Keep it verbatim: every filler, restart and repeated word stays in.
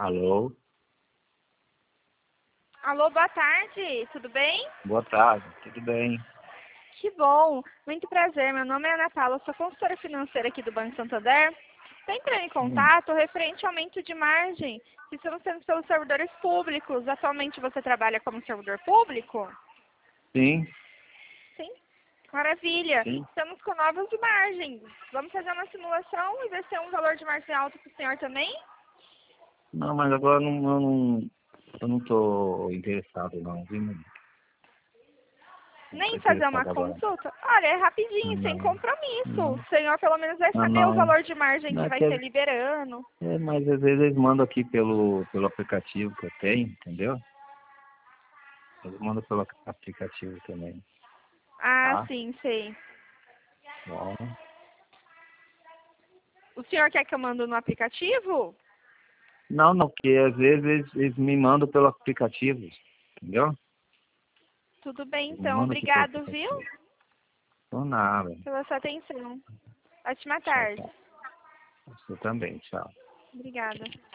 Alô? Alô, boa tarde, tudo bem? Boa tarde, tudo bem? Que bom, muito prazer, meu nome é Ana Paula, sou consultora financeira aqui do Banco Santander. Estou entrando em Hum, contato referente ao aumento de margem que estamos tendo pelos servidores públicos. Atualmente você trabalha como servidor público? sim, Sim. Maravilha. sim. Estamos com novas margens. Vamos fazer uma simulação e ver se é um valor de margem alto para o senhor também? Não, mas agora não, eu não, eu não tô interessado não, viu? Não tô Nem fazer uma interessado agora. consulta? Olha, é rapidinho, sem Não, compromisso. não, O senhor pelo menos vai não, saber o não. valor de margem Não que é vai que é, ser liberando. é, mas às vezes eles mandam aqui pelo, pelo aplicativo que eu tenho, entendeu? Eles mandam pelo aplicativo também, Ah, tá? sim, sei. Bom, O senhor quer que eu mando no aplicativo? não, não, porque às vezes eles, eles me mandam pelo aplicativo, entendeu? Tudo bem, Eles me então. mandam aqui pelo Obrigado, viu? aplicativo. Então nada. Pela sua atenção. Ótima Tchau, tarde. tchau. Você também, tchau. Obrigada.